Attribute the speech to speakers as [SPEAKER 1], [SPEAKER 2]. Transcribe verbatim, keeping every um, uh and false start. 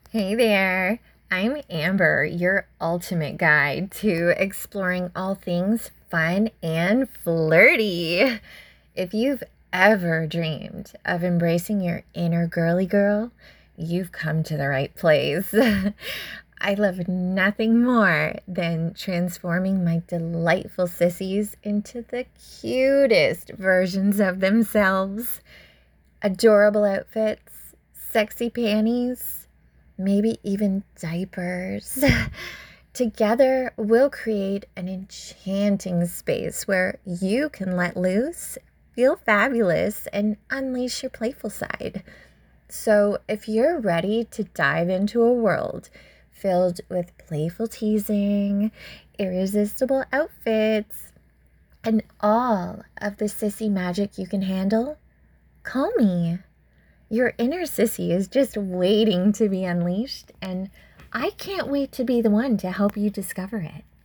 [SPEAKER 1] Hey there, I'm Amber, your ultimate guide to exploring all things fun and flirty. If you've ever dreamed of embracing your inner girly girl, you've come to the right place. I love nothing more than transforming my delightful sissies into the cutest versions of themselves. Adorable outfits, sexy panties, maybe even diapers. Together, we'll create an enchanting space where you can let loose, feel fabulous, and unleash your playful side. So, if you're ready to dive into a world filled with playful teasing, irresistible outfits, and all of the sissy magic you can handle, call me. Your inner sissy is just waiting to be unleashed, and I can't wait to be the one to help you discover it.